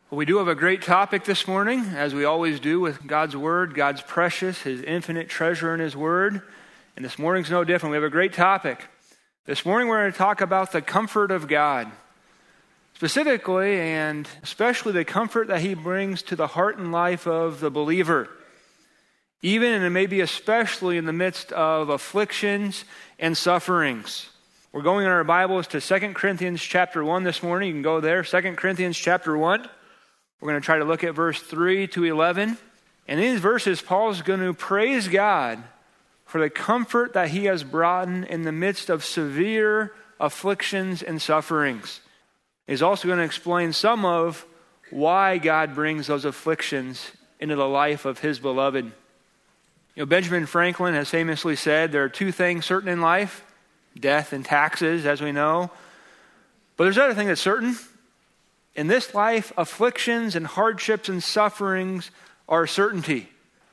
Well, we do have a great topic this morning, as we always do with God's Word. God's precious, His infinite treasure in His Word. And this morning's no different. We have a great topic. This morning we're going to talk about the comfort of God. Specifically and especially the comfort that He brings to the heart and life of the believer. Even and maybe especially in the midst of afflictions and sufferings. We're going in our Bibles to 2 Corinthians chapter 1 this morning. You can go there, 2 Corinthians chapter 1. We're going to try to look at verse 3 to 11. And in these verses, Paul is going to praise God for the comfort that He has brought in the midst of severe afflictions and sufferings. He's also going to explain some of why God brings those afflictions into the life of His beloved. You know, Benjamin Franklin has famously said there are two things certain in life, death and taxes, as we know. But there's another thing that's certain. In this life, afflictions and hardships and sufferings are a certainty.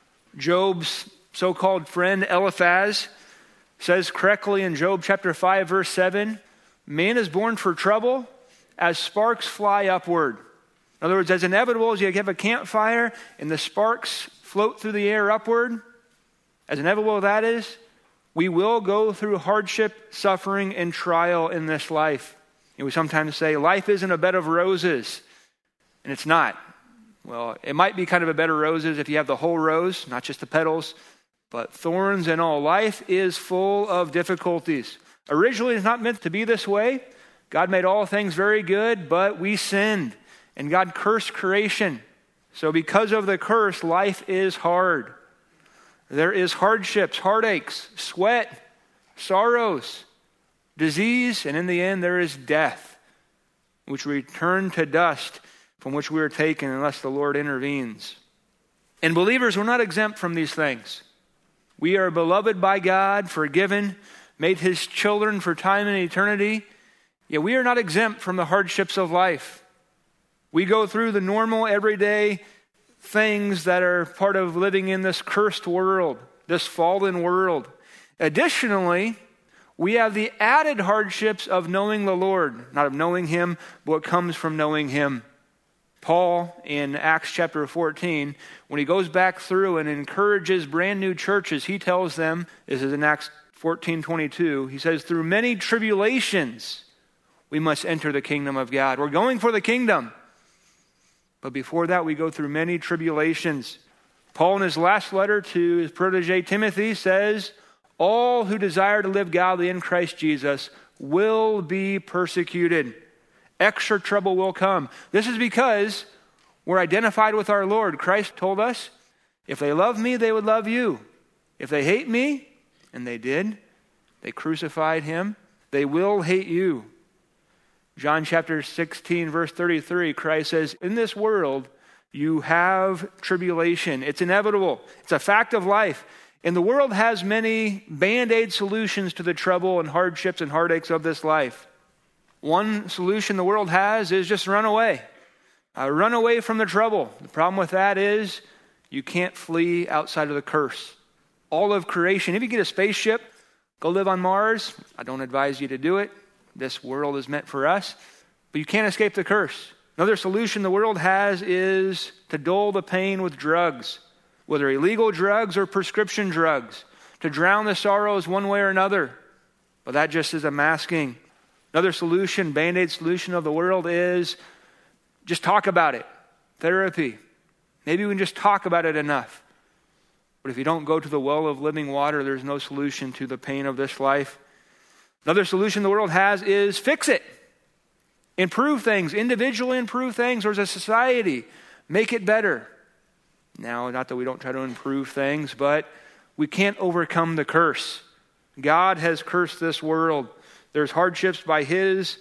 Job's so-called friend Eliphaz says correctly in Job chapter 5, verse 7, man is born for trouble as sparks fly upward. In other words, as inevitable as you have a campfire and the sparks float through the air upward, as inevitable as that is, we will go through hardship, suffering, and trial in this life. And we sometimes say, life isn't a bed of roses, and it's not. Well, it might be kind of a bed of roses if you have the whole rose, not just the petals, but thorns and all. Life is full of difficulties. Originally, it's not meant to be this way. God made all things very good, but we sinned, and God cursed creation. So because of the curse, life is hard. There is hardships, heartaches, sweat, sorrows, disease, and in the end there is death, which we return to dust from which we are taken unless the Lord intervenes. And believers, we're not exempt from these things. We are beloved by God, forgiven, made His children for time and eternity. Yet we are not exempt from the hardships of life. We go through the normal, everyday things that are part of living in this cursed world, this fallen world. Additionally, we have the added hardships of knowing the Lord, not of knowing Him, but what comes from knowing Him. Paul, in Acts chapter 14, when he goes back through and encourages brand new churches, he tells them, this is in Acts 14:22, he says, through many tribulations, we must enter the kingdom of God. We're going for the kingdom. But before that, we go through many tribulations. Paul, in his last letter to his protege Timothy, says, all who desire to live godly in Christ Jesus will be persecuted. Extra trouble will come. This is because we're identified with our Lord. Christ told us, if they love me, they would love you. If they hate me, and they did, they crucified Him, they will hate you. John chapter 16, verse 33, Christ says, in this world, you have tribulation. It's inevitable. It's a fact of life. And the world has many Band-Aid solutions to the trouble and hardships and heartaches of this life. One solution the world has is just run away. Run away from the trouble. The problem with that is you can't flee outside of the curse. All of creation, if you get a spaceship, go live on Mars. I don't advise you to do it. This world is meant for us. But you can't escape the curse. Another solution the world has is to dull the pain with drugs. Whether illegal drugs or prescription drugs, to drown the sorrows one way or another. But that just is a masking. Another solution, Band-Aid solution of the world is just talk about it. Therapy. Maybe we can just talk about it enough. But if you don't go to the well of living water, there's no solution to the pain of this life. Another solution the world has is fix it. Improve things, individually improve things, or as a society, make it better. Now, not that we don't try to improve things, but we can't overcome the curse. God has cursed this world. There's hardships by His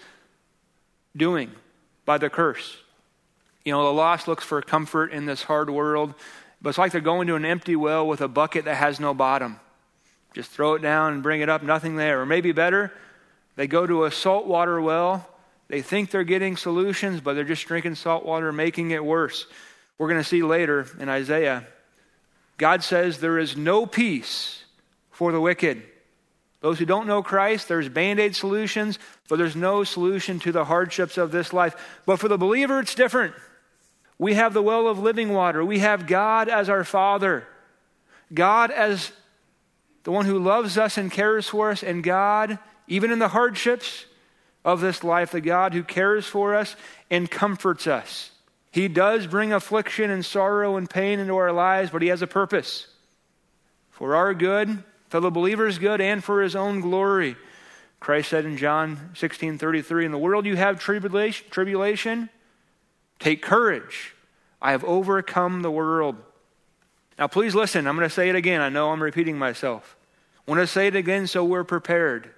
doing, by the curse. You know, the lost looks for comfort in this hard world, but it's like they're going to an empty well with a bucket that has no bottom. Just throw it down and bring it up, nothing there. Or maybe better, they go to a saltwater well. They think they're getting solutions, but they're just drinking salt water, making it worse. We're going to see later in Isaiah, God says there is no peace for the wicked. Those who don't know Christ, there's Band-Aid solutions, but there's no solution to the hardships of this life. But for the believer, it's different. We have the well of living water. We have God as our Father. God as the one who loves us and cares for us. And God, even in the hardships of this life, the God who cares for us and comforts us. He does bring affliction and sorrow and pain into our lives, but he has a purpose. For our good, fellow believers' good, and for his own glory. Christ said in John 16:33, "In the world you have tribulation. Take courage. I have overcome the world." Now please listen, I'm going to say it again. I know I'm repeating myself. I want to say it again so we're prepared.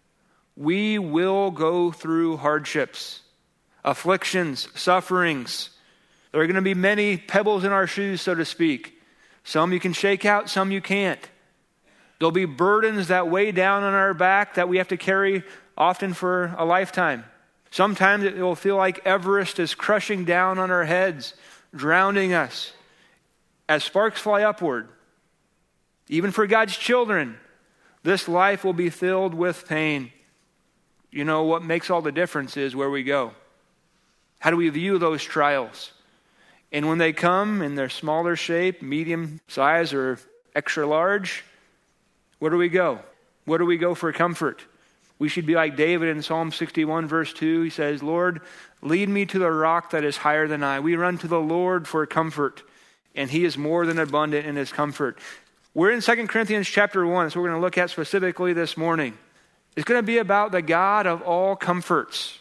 We will go through hardships, afflictions, sufferings. There are going to be many pebbles in our shoes, so to speak. Some you can shake out, some you can't. There'll be burdens that weigh down on our back that we have to carry often for a lifetime. Sometimes it will feel like Everest is crushing down on our heads, drowning us as sparks fly upward. Even for God's children, this life will be filled with pain. You know, what makes all the difference is where we go. How do we view those trials? And when they come in their smaller shape, medium size, or extra large, where do we go? Where do we go for comfort? We should be like David in Psalm 61, verse 2. He says, "Lord, lead me to the rock that is higher than I." We run to the Lord for comfort, and he is more than abundant in his comfort. We're in 2 Corinthians chapter 1, so we're going to look at specifically this morning. It's going to be about the God of all comforts.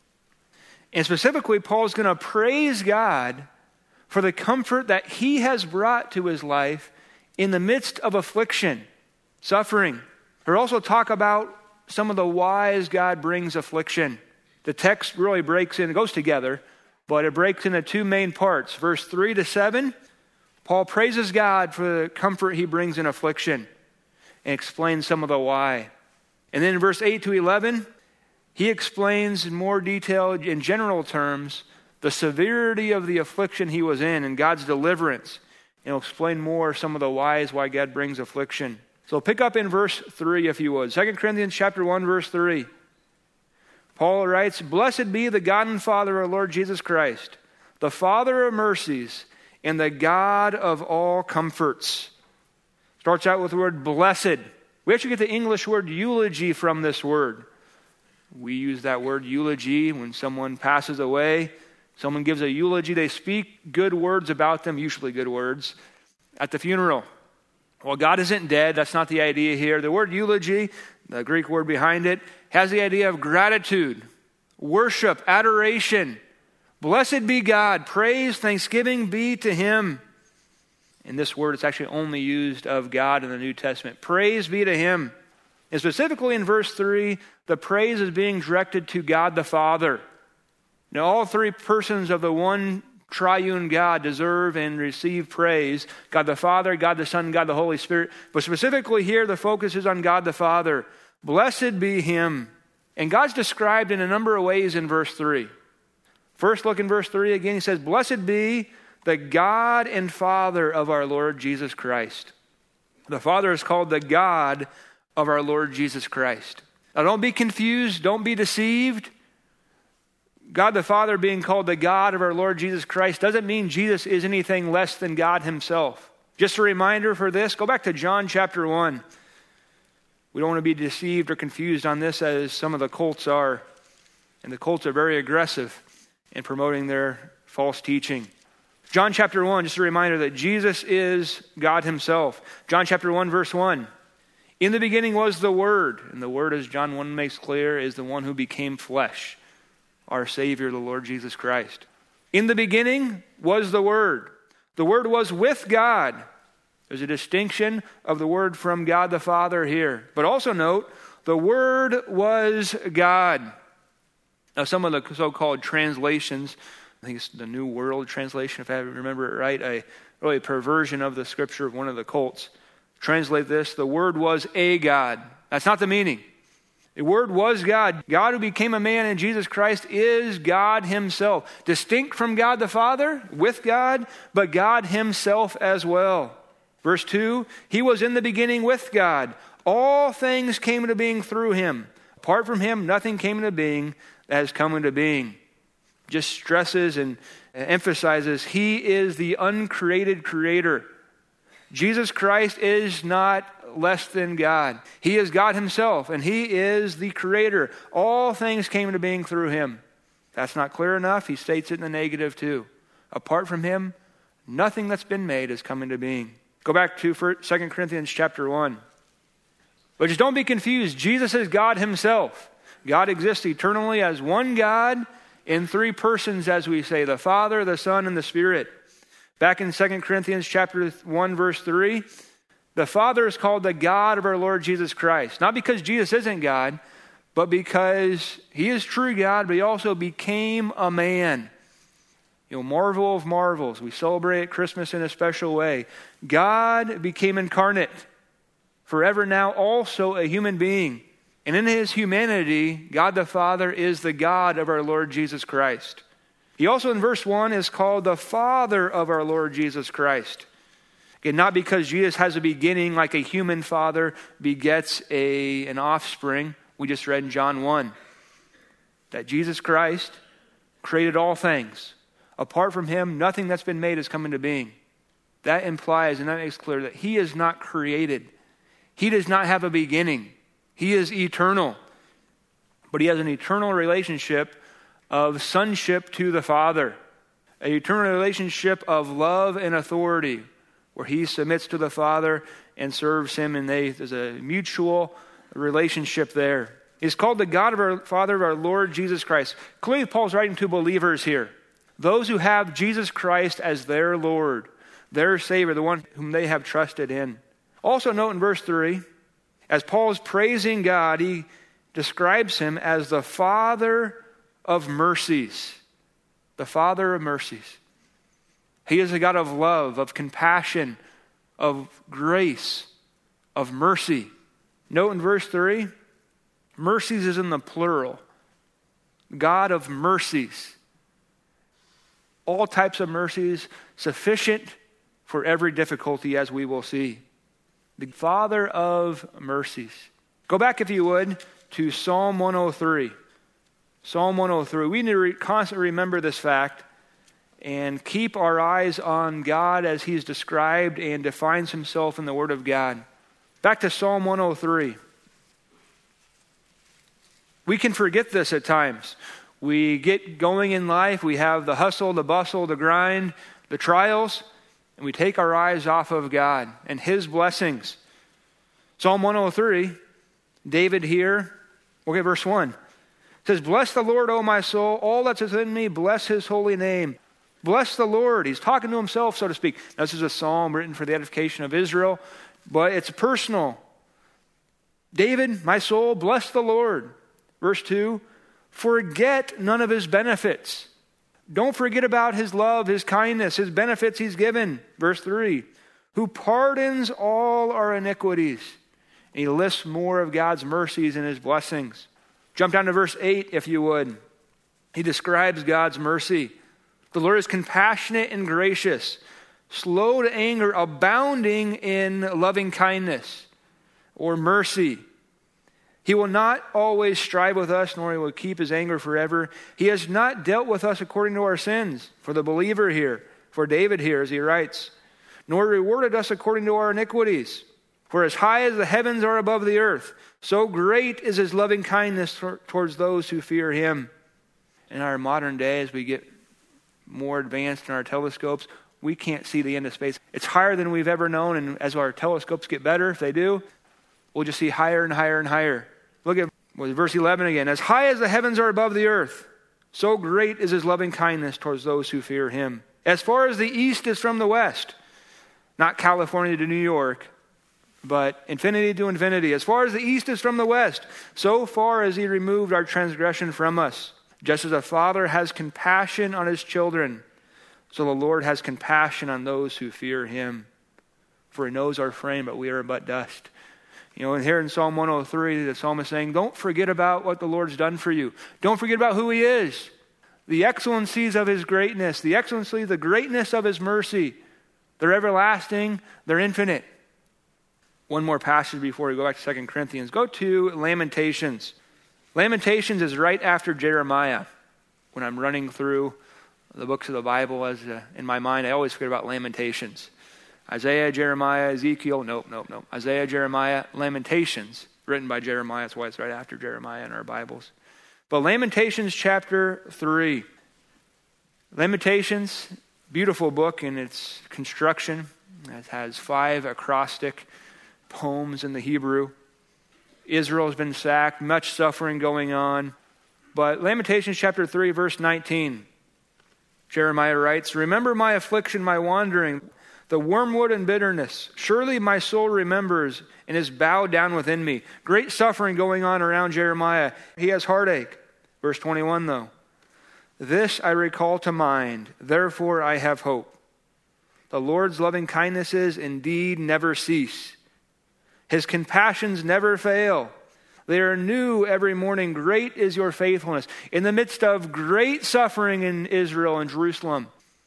And specifically, Paul's going to praise God for the comfort that he has brought to his life in the midst of affliction, suffering. He'll also talk about some of the whys God brings affliction. The text really it goes together, but it breaks into two main parts. Verse 3 to 7, Paul praises God for the comfort he brings in affliction and explains some of the why. And then in verse 8 to 11, he explains in more detail, in general terms, the severity of the affliction he was in and God's deliverance. And he'll explain more some of the whys why God brings affliction. So pick up in verse 3 if you would. 2 Corinthians chapter 1, verse 3. Paul writes, "Blessed be the God and Father of our Lord Jesus Christ, the Father of mercies and the God of all comforts." Starts out with the word blessed. We actually get the English word eulogy from this word. We use that word eulogy when someone passes away. Someone gives a eulogy. They speak good words about them, usually good words, at the funeral. Well, God isn't dead. That's not the idea here. The word eulogy, the Greek word behind it, has the idea of gratitude, worship, adoration. Blessed be God. Praise, thanksgiving be to him. In this word, it's actually only used of God in the New Testament. Praise be to him. And specifically in verse 3, the praise is being directed to God the Father. Now, all three persons of the one triune God deserve and receive praise. God the Father, God the Son, God the Holy Spirit. But specifically here, the focus is on God the Father. Blessed be him. And God's described in a number of ways in verse 3. First, look in verse 3 again. He says, "Blessed be the God and Father of our Lord Jesus Christ." The Father is called the God of our Lord Jesus Christ. Now, don't be confused. Don't be deceived. God the Father being called the God of our Lord Jesus Christ doesn't mean Jesus is anything less than God himself. Just a reminder for this, go back to John chapter 1. We don't want to be deceived or confused on this as some of the cults are. And the cults are very aggressive in promoting their false teaching. John chapter 1, just a reminder that Jesus is God himself. John chapter 1, verse 1. "In the beginning was the Word," and the Word, as John 1 makes clear, is the one who became flesh, our Savior, the Lord Jesus Christ. "In the beginning was the Word. The Word was with God." There's a distinction of the Word from God the Father here. But also note, the Word was God. Now, some of the so-called translations, I think it's the New World Translation, if I remember it right, a really perversion of the scripture of one of the cults, translate this, the Word was a God. That's not the meaning. The Word was God. God who became a man in Jesus Christ is God himself. Distinct from God the Father, with God, but God himself as well. Verse 2, "He was in the beginning with God. All things came into being through him. Apart from him, nothing came into being that has come into being." Just stresses and emphasizes he is the uncreated creator. Jesus Christ is not less than God. He is God himself, and he is the creator. All things came into being through him. That's not clear enough. He states it in the negative too. Apart from him, nothing that's been made has come into being. Go back to 2 Corinthians chapter 1. But just don't be confused. Jesus is God himself. God exists eternally as one God in three persons, as we say, the Father, the Son, and the Spirit. Back in 2 Corinthians chapter 1, verse 3, the Father is called the God of our Lord Jesus Christ. Not because Jesus isn't God, but because he is true God, but he also became a man. Marvel of marvels. We celebrate Christmas in a special way. God became incarnate, forever now also a human being. And in his humanity, God the Father is the God of our Lord Jesus Christ. He also in verse 1 is called the Father of our Lord Jesus Christ. Again, not because Jesus has a beginning like a human father begets an offspring. We just read in John 1 that Jesus Christ created all things. Apart from him, nothing that's been made has come into being. That implies and that makes clear that he is not created. He does not have a beginning. He is eternal. But he has an eternal relationship of sonship to the Father. An eternal relationship of love and authority where he submits to the Father and serves him, and there's a mutual relationship there. He's called the God of our Father of our Lord Jesus Christ. Clearly, Paul's writing to believers here. Those who have Jesus Christ as their Lord, their Savior, the one whom they have trusted in. Also note in verse 3, as Paul is praising God, he describes him as the Father of mercies. The Father of mercies. He is a God of love, of compassion, of grace, of mercy. Note in verse 3, mercies is in the plural. God of mercies. All types of mercies, sufficient for every difficulty, as we will see. The Father of mercies. Go back, if you would, to Psalm 103. Psalm 103. We need to constantly remember this fact and keep our eyes on God as he's described and defines himself in the Word of God. Back to Psalm 103. We can forget this at times. We get going in life, we have the hustle, the bustle, the grind, the trials, and we take our eyes off of God and his blessings. Psalm 103, David here, look at verse 1. It says, bless the Lord, O my soul, all that's within me, bless his holy name. Bless the Lord. He's talking to himself, so to speak. Now, this is a psalm written for the edification of Israel, but it's personal. David, my soul, bless the Lord. Verse 2, forget none of his benefits. Don't forget about his love, his kindness, his benefits he's given. Verse 3, who pardons all our iniquities. And he lists more of God's mercies and his blessings. Jump down to verse 8, if you would. He describes God's mercy. The Lord is compassionate and gracious, slow to anger, abounding in loving kindness or mercy. He will not always strive with us, nor he will keep his anger forever. He has not dealt with us according to our sins, for the believer here, for David here, as he writes, nor rewarded us according to our iniquities. For as high as the heavens are above the earth, so great is his loving kindness towards those who fear him. In our modern day, as we get more advanced in our telescopes, we can't see the end of space. It's higher than we've ever known, and as our telescopes get better, if they do, we'll just see higher and higher and higher. Look at verse 11 again. As high as the heavens are above the earth, so great is his loving kindness towards those who fear him. As far as the east is from the west, not California to New York, but infinity to infinity. As far as the east is from the west, so far as he removed our transgression from us. Just as a father has compassion on his children, so the Lord has compassion on those who fear him. For he knows our frame, but we are but dust. And here in Psalm 103, the psalmist is saying, don't forget about what the Lord's done for you. Don't forget about who he is. The excellencies of his greatness, the greatness of his mercy. They're everlasting, they're infinite. One more passage before we go back to 2 Corinthians. Go to Lamentations. Lamentations is right after Jeremiah, when I'm running through the books of the Bible, as in my mind, I always forget about Lamentations. Isaiah, Jeremiah, Ezekiel, nope. Isaiah, Jeremiah, Lamentations, written by Jeremiah. That's why it's right after Jeremiah in our Bibles. But Lamentations chapter 3. Lamentations, beautiful book in its construction. It has 5 acrostic poems in the Hebrew. Israel has been sacked, much suffering going on. But Lamentations chapter 3, verse 19, Jeremiah writes, "Remember my affliction, my wandering, the wormwood and bitterness. Surely my soul remembers and is bowed down within me." Great suffering going on around Jeremiah. He has heartache. Verse 21, though. "This I recall to mind, therefore I have hope. The Lord's loving kindnesses indeed never cease. His compassions never fail. They are new every morning. Great is your faithfulness." In the midst of great suffering in Israel and Jerusalem,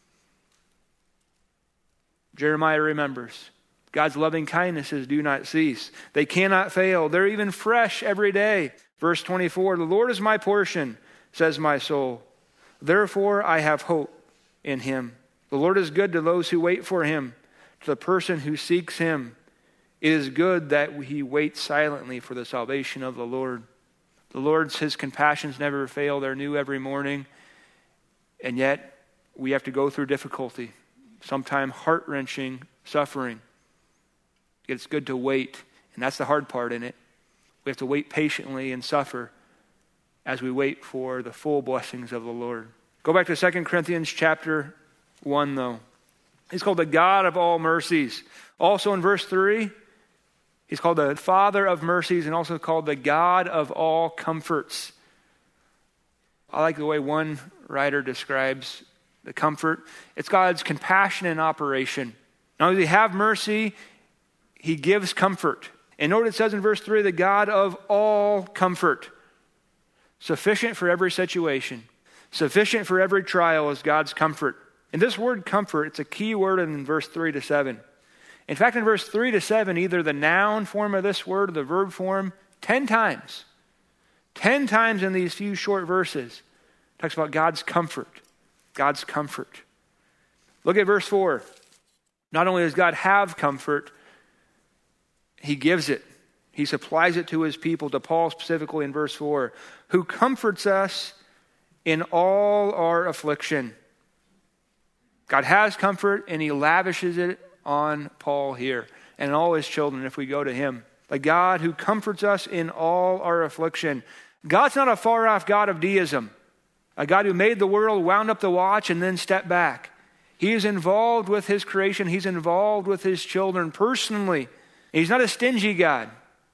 Jeremiah remembers God's loving kindnesses do not cease. They cannot fail. They're even fresh every day. Verse 24, "The Lord is my portion, says my soul. Therefore I have hope in him. The Lord is good to those who wait for him, to the person who seeks him. It is good that he waits silently for the salvation of the Lord." The Lord's, his compassions never fail. They're new every morning. And yet we have to go through difficulty, sometimes heart-wrenching suffering. It's good to wait, and that's the hard part in it. We have to wait patiently and suffer as we wait for the full blessings of the Lord. Go back to 2 Corinthians chapter 1, though. He's called the God of all mercies. Also in verse 3, he's called the Father of mercies and also called the God of all comforts. I like the way one writer describes the comfort. It's God's compassion in operation. Not only does he have mercy, he gives comfort. And note it says in verse 3, the God of all comfort. Sufficient for every situation. Sufficient for every trial is God's comfort. And this word comfort, it's a key word in verse 3 to 7. In fact, in verse 3 to 7, either the noun form of this word or the verb form, 10 times. 10 times in these few short verses, it talks about God's comfort. God's comfort. Look at verse 4. Not only does God have comfort, he gives it. He supplies it to his people, to Paul specifically in verse 4, who comforts us in all our affliction. God has comfort and he lavishes it on Paul here and all his children if we go to him. The God who comforts us in all our affliction. God's not a far-off God of deism. A God who made the world, wound up the watch, and then stepped back. He is involved with his creation. He's involved with his children personally. He's not a stingy God.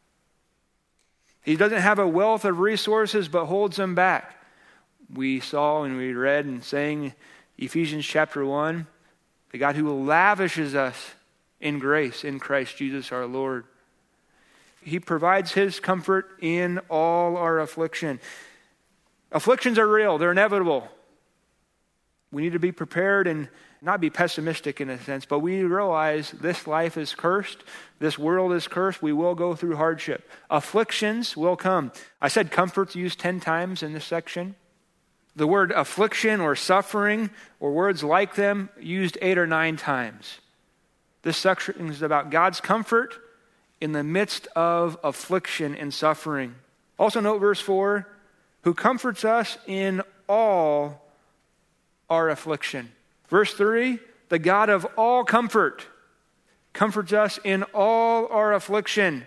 He doesn't have a wealth of resources but holds them back. We saw and we read and sang Ephesians chapter 1, the God who lavishes us in grace in Christ Jesus our Lord. He provides his comfort in all our affliction. Afflictions are real. They're inevitable. We need to be prepared and not be pessimistic in a sense, but we realize this life is cursed. This world is cursed. We will go through hardship. Afflictions will come. I said comfort's used 10 times in this section. The word affliction or suffering or words like them used 8 or 9 times. This section is about God's comfort in the midst of affliction and suffering. Also note verse 4, who comforts us in all our affliction. Verse 3, the God of all comfort comforts us in all our affliction.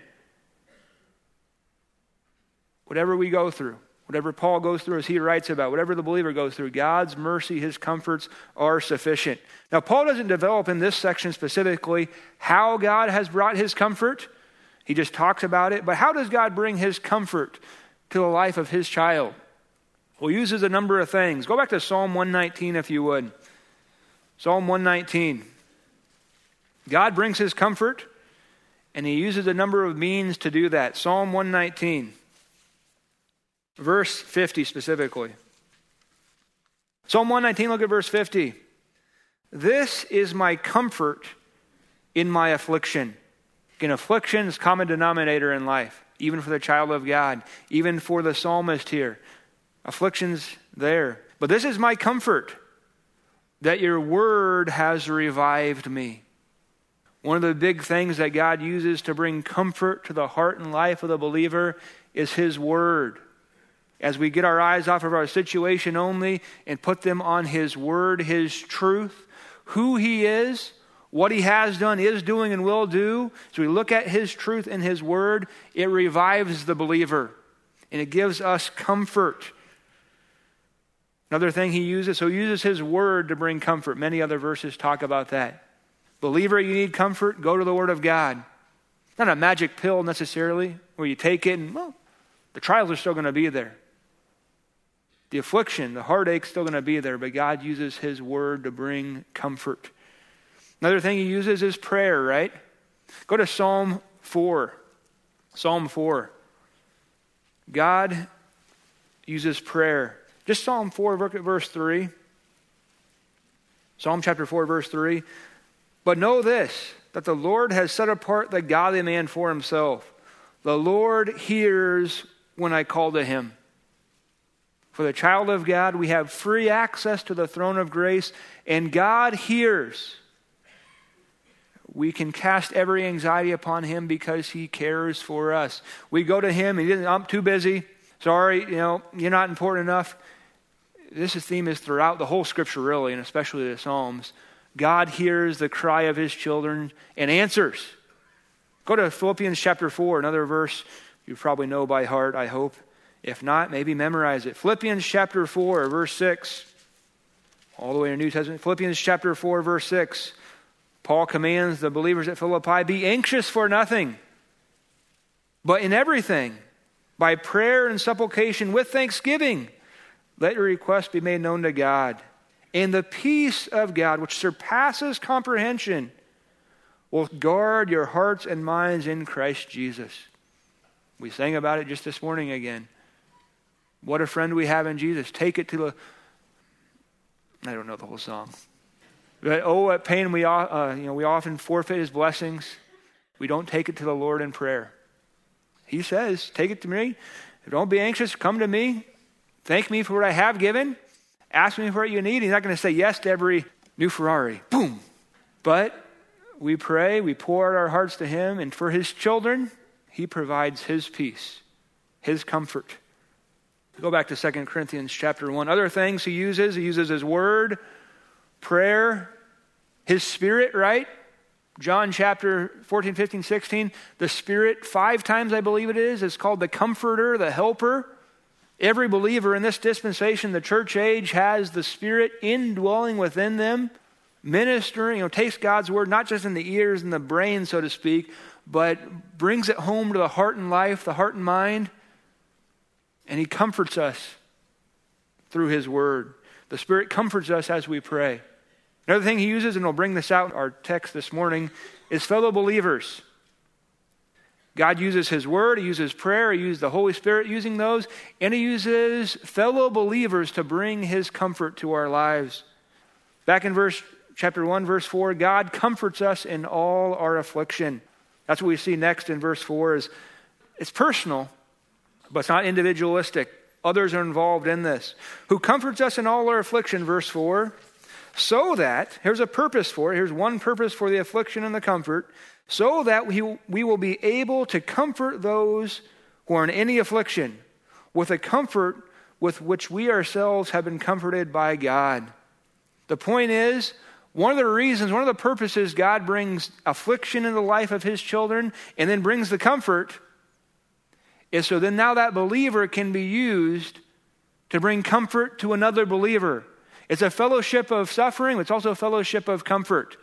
Whatever we go through, whatever Paul goes through as he writes about, whatever the believer goes through, God's mercy, his comforts are sufficient. Now, Paul doesn't develop in this section specifically how God has brought his comfort. He just talks about it. But how does God bring his comfort to the life of his child? Well, he uses a number of things. Go back to Psalm 119 if you would. Psalm 119. God brings his comfort, and he uses a number of means to do that. Psalm 119. Verse 50 specifically. Psalm 119, look at verse 50. This is my comfort in my affliction. Again, affliction is a common denominator in life, even for the child of God, even for the psalmist here. Affliction's there. But this is my comfort. that your word has revived me. One of the big things that God uses to bring comfort to the heart and life of the believer is his word. As we get our eyes off of our situation only and put them on his word, his truth, who he is, what he has done, is doing, and will do. So we look at his truth and his word, it revives the believer and it gives us comfort. Another thing he uses his word to bring comfort. Many other verses talk about that. Believer, you need comfort, go to the word of God. Not a magic pill necessarily, where you take it and, the trials are still going to be there. The affliction, the heartache's still going to be there, but God uses his word to bring comfort. Another thing he uses is prayer, right? Go to Psalm 4. Psalm 4. God uses prayer. Just Psalm 4, look at verse 3. Psalm chapter 4, verse 3. But know this, that the Lord has set apart the godly man for himself. The Lord hears when I call to him. For the child of God, we have free access to the throne of grace, and God hears. We can cast every anxiety upon him because he cares for us. We go to him, and I'm too busy. Sorry, you're not important enough. This theme is throughout the whole scripture, really, and especially the Psalms. God hears the cry of his children and answers. Go to Philippians chapter 4, another verse you probably know by heart, I hope. If not, maybe memorize it. Philippians chapter 4, verse 6. All the way to New Testament. Philippians chapter 4, verse 6. Paul commands the believers at Philippi, be anxious for nothing, but in everything, by prayer and supplication with thanksgiving, let your requests be made known to God. And the peace of God, which surpasses comprehension, will guard your hearts and minds in Christ Jesus. We sang about it just this morning again. What a friend we have in Jesus. Take it to the... I don't know the whole song. But what pain we often forfeit his blessings. We don't take it to the Lord in prayer. He says, take it to me. Don't be anxious. Come to me. Thank me for what I have given. Ask me for what you need. He's not going to say yes to every new Ferrari. Boom. But we pray, we pour out our hearts to him, and for his children, he provides his peace, his comfort. Go back to 2 Corinthians chapter 1. Other things he uses his word, prayer, his spirit, right? John chapter 14, 15, 16. The Spirit, 5 times I believe it is called the Comforter, the Helper. Every believer in this dispensation, the church age, has the Spirit indwelling within them, ministering, takes God's word not just in the ears and the brain, so to speak, but brings it home to the heart and life, the heart and mind, and he comforts us through his word. The Spirit comforts us as we pray. Another thing he uses, and we'll bring this out in our text this morning, is fellow believers. God uses his word, he uses prayer, he uses the Holy Spirit using those, and he uses fellow believers to bring his comfort to our lives. Back in chapter 1, verse 4, God comforts us in all our affliction. That's what we see next in verse 4 is it's personal, but it's not individualistic. Others are involved in this. Who comforts us in all our affliction, verse 4, so that, here's a purpose for it, here's one purpose for the affliction and the comfort, so that we will be able to comfort those who are in any affliction with a comfort with which we ourselves have been comforted by God. The point is, one of the purposes God brings affliction in the life of his children and then brings the comfort is so then now that believer can be used to bring comfort to another believer. It's a fellowship of suffering, but it's also a fellowship of comfort.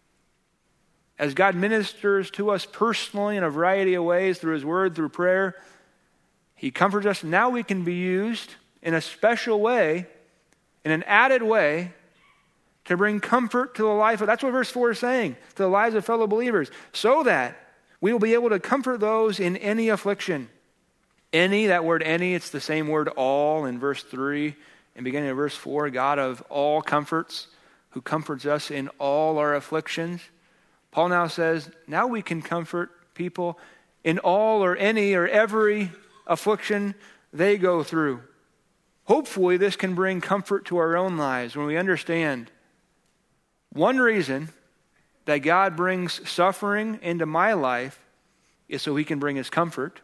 As God ministers to us personally in a variety of ways, through his word, through prayer, he comforts us. Now we can be used in a special way, in an added way, to bring comfort to the life of, that's what verse 4 is saying, to the lives of fellow believers, so that we will be able to comfort those in any affliction. Any, that word any, it's the same word all in verse 3 and beginning of verse 4, God of all comforts, who comforts us in all our afflictions. Paul now says, now we can comfort people in all or any or every affliction they go through. Hopefully this can bring comfort to our own lives when we understand One reason that God brings suffering into my life is so he can bring his comfort.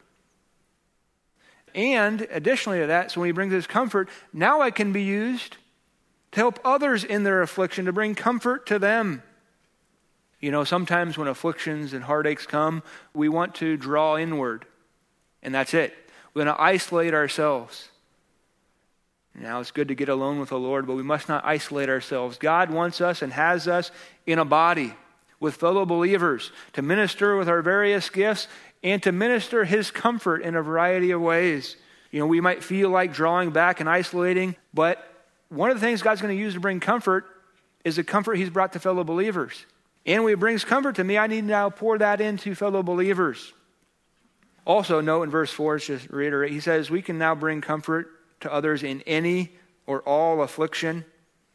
And additionally to that, so when he brings his comfort, now I can be used to help others in their affliction, to bring comfort to them. You know, sometimes when afflictions and heartaches come, we want to draw inward, and that's it. We want to isolate ourselves. Now, it's good to get alone with the Lord, but we must not isolate ourselves. God wants us and has us in a body with fellow believers to minister with our various gifts and to minister his comfort in a variety of ways. You know, we might feel like drawing back and isolating, but one of the things God's going to use to bring comfort is the comfort he's brought to fellow believers. And when he brings comfort to me, I need to now pour that into fellow believers. Also, note in verse 4, just to reiterate, he says we can now bring comfort to others in any or all affliction.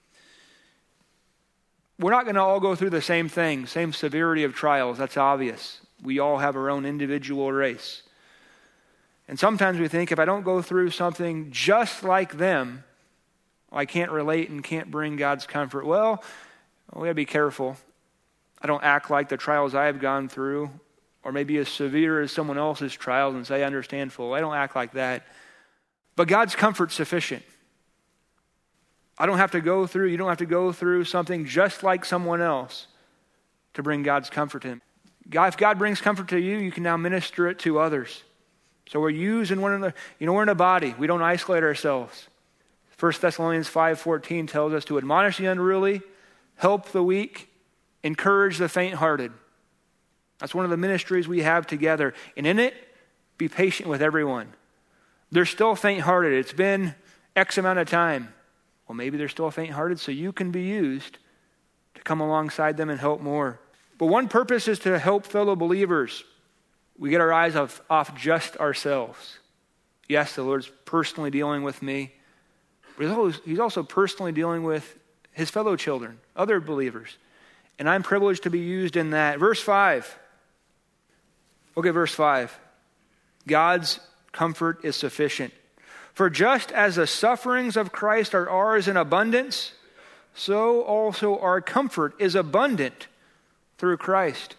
We're not going to all go through the same thing, same severity of trials. That's obvious. We all have our own individual race. And sometimes we think if I don't go through something just like them, I can't relate and can't bring God's comfort. Well, we got to be careful. I don't act like the trials I have gone through, or maybe as severe as someone else's trials, and say I understand fully. I don't act like that. But God's comfort's sufficient. You don't have to go through something just like someone else to bring God's comfort to him. If God brings comfort to you, you can now minister it to others. So we're using one another. You know, we're in a body. We don't isolate ourselves. 1 Thessalonians 5:14 tells us to admonish the unruly, help the weak, encourage the faint-hearted. That's one of the ministries we have together. And in it, be patient with everyone. They're still faint-hearted. It's been X amount of time. Well, maybe they're still faint-hearted, so you can be used to come alongside them and help more. But one purpose is to help fellow believers. We get our eyes off just ourselves. Yes, the Lord's personally dealing with me, but he's also personally dealing with his fellow children, other believers. And I'm privileged to be used in that. Verse 5. Look at verse 5. God's comfort is sufficient. For just as the sufferings of Christ are ours in abundance, so also our comfort is abundant through Christ.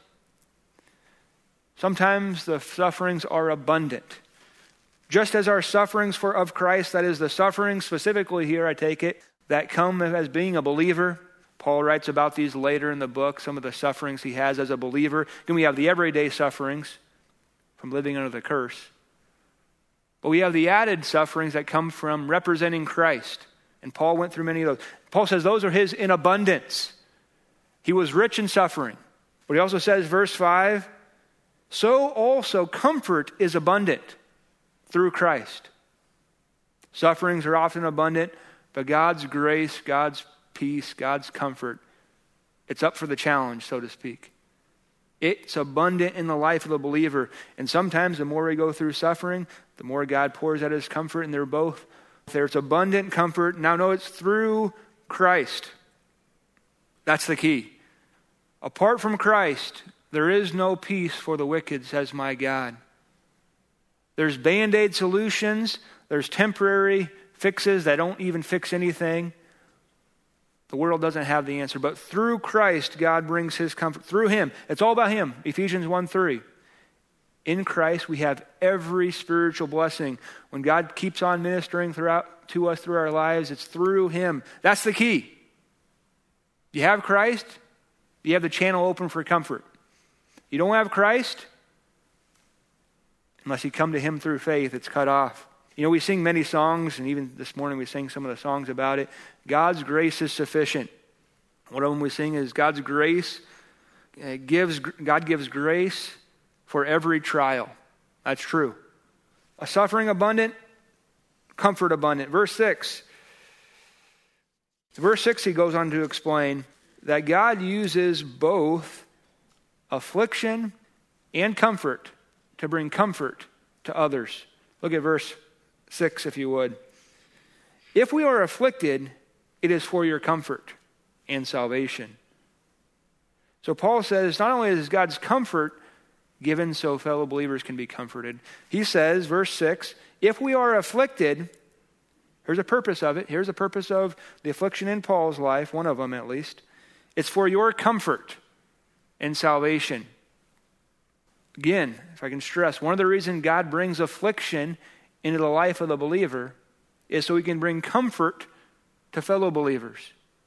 Sometimes the sufferings are abundant. Just as our sufferings of Christ, that is the sufferings specifically here, I take it, that come as being a believer. Paul writes about these later in the book, some of the sufferings he has as a believer. Then we have the everyday sufferings from living under the curse. But we have the added sufferings that come from representing Christ. And Paul went through many of those. Paul says those are his in abundance. He was rich in suffering. But he also says, verse 5, so also comfort is abundant through Christ. Sufferings are often abundant, but God's grace, God's peace, God's comfort, it's up for the challenge, so to speak. It's abundant in the life of the believer. And sometimes the more we go through suffering, the more God pours out his comfort, and they're both there. It's abundant comfort. Now know it's through Christ. That's the key. Apart from Christ, there is no peace for the wicked, says my God. There's Band-Aid solutions. There's temporary fixes that don't even fix anything. The world doesn't have the answer. But through Christ, God brings his comfort. Through him. It's all about him. Ephesians 1:3. In Christ, we have every spiritual blessing. When God keeps on ministering to us through our lives, it's through him. That's the key. You have Christ, you have the channel open for comfort. You don't have Christ, unless you come to him through faith, it's cut off. You know, we sing many songs, and even this morning we sang some of the songs about it. God's grace is sufficient. One of them we sing is God's grace God gives grace for every trial. That's true. A suffering abundant, comfort abundant. Verse 6. Verse 6 he goes on to explain that God uses both affliction and comfort to bring comfort to others. Look at verse 6, if you would. If we are afflicted, it is for your comfort and salvation. So Paul says, not only is God's comfort given so fellow believers can be comforted, he says, verse 6, if we are afflicted, here's a purpose of it. Here's a purpose of the affliction in Paul's life, one of them at least. It's for your comfort and salvation. Again, if I can stress, one of the reasons God brings affliction into the life of the believer is so he can bring comfort to fellow believers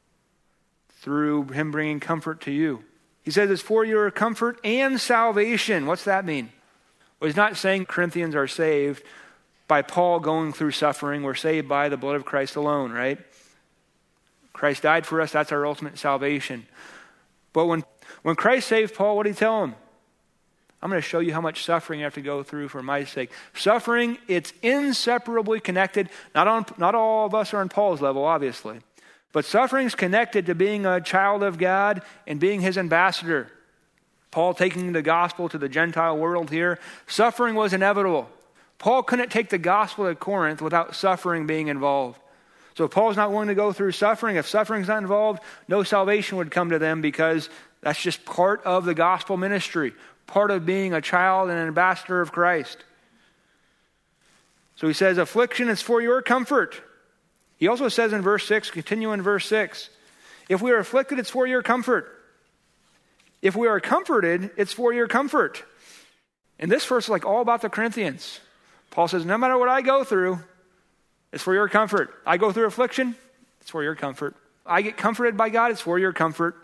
through him bringing comfort to you. He says it's for your comfort and salvation. What's that mean? Well, he's not saying Corinthians are saved by Paul going through suffering. We're saved by the blood of Christ alone, right? Christ died for us. That's our ultimate salvation. But when Christ saved Paul, what did he tell him? I'm going to show you how much suffering you have to go through for my sake. Suffering, it's inseparably connected. Not all of us are on Paul's level, obviously. But suffering's connected to being a child of God and being his ambassador. Paul taking the gospel to the Gentile world here. Suffering was inevitable. Paul couldn't take the gospel to Corinth without suffering being involved. So if Paul's not willing to go through suffering, if suffering's not involved, no salvation would come to them because that's just part of the gospel ministry, part of being a child and an ambassador of Christ. So he says, affliction is for your comfort. He also says in verse 6, continue in verse 6, if we are afflicted, it's for your comfort. If we are comforted, it's for your comfort. And this verse is like all about the Corinthians. Paul says, no matter what I go through, it's for your comfort. I go through affliction, it's for your comfort. I get comforted by God, it's for your comfort.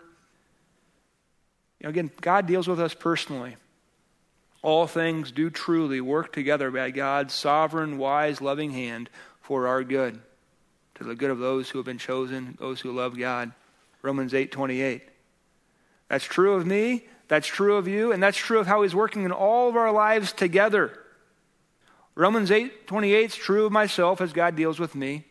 Again, God deals with us personally. All things do truly work together by God's sovereign, wise, loving hand for our good, to the good of those who have been chosen, those who love God. Romans 8:28. That's true of me, that's true of you, and that's true of how he's working in all of our lives together. Romans 8:28 is true of myself as God deals with me.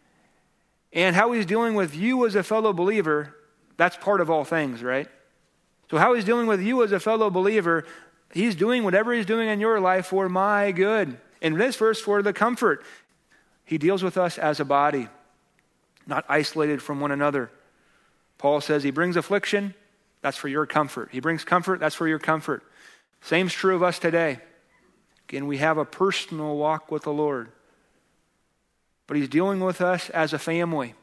And how he's dealing with you as a fellow believer, that's part of all things, right? So how he's dealing with you as a fellow believer, he's doing whatever he's doing in your life for my good. In this verse, for the comfort. He deals with us as a body, not isolated from one another. Paul says he brings affliction, that's for your comfort. He brings comfort, that's for your comfort. Same's true of us today. Again, we have a personal walk with the Lord. But he's dealing with us as a family.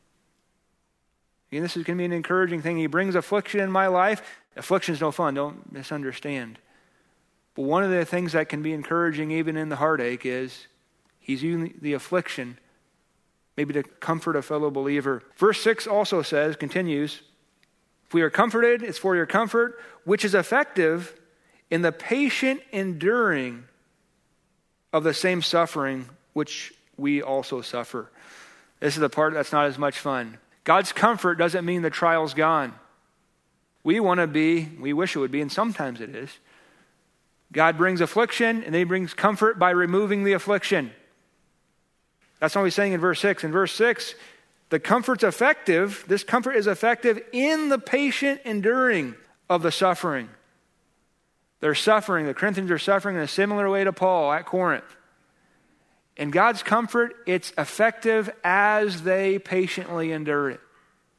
Again, this is going to be an encouraging thing. He brings affliction in my life. Affliction is no fun, don't misunderstand. But one of the things that can be encouraging even in the heartache is he's using the affliction maybe to comfort a fellow believer. Verse 6 also says, continues, if we are comforted, it's for your comfort, which is effective in the patient enduring of the same suffering which we also suffer. This is the part that's not as much fun. God's comfort doesn't mean the trial's gone. We wish it would be, and sometimes it is. God brings affliction, and then he brings comfort by removing the affliction. That's what he's saying in verse 6. In verse 6, the comfort's effective. This comfort is effective in the patient enduring of the suffering. They're suffering. The Corinthians are suffering in a similar way to Paul at Corinth. And God's comfort, it's effective as they patiently endure it.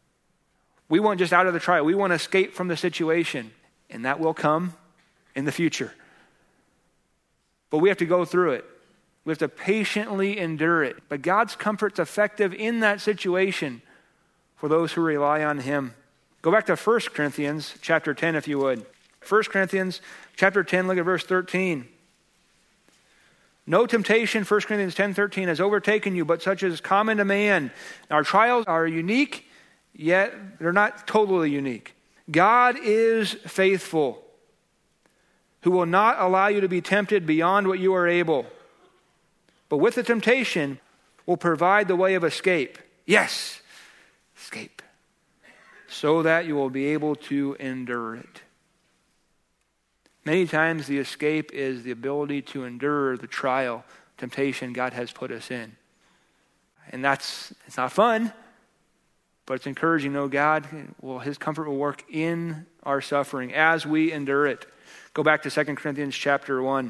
We want just out of the trial. We want to escape from the situation. And that will come in the future. But we have to go through it. We have to patiently endure it. But God's comfort's effective in that situation for those who rely on him. Go back to 1 Corinthians chapter 10 if you would. 1 Corinthians chapter 10, look at verse 13. No temptation, 1 Corinthians 10:13, has overtaken you, but such is common to man. Our trials are unique, yet they're not totally unique. God is faithful, who will not allow you to be tempted beyond what you are able. But with the temptation, will provide the way of escape. Yes, escape. So that you will be able to endure it. Many times the escape is the ability to endure the trial, temptation God has put us in. And it's not fun, but it's encouraging. No, his comfort will work in our suffering as we endure it. Go back to 2 Corinthians chapter 1.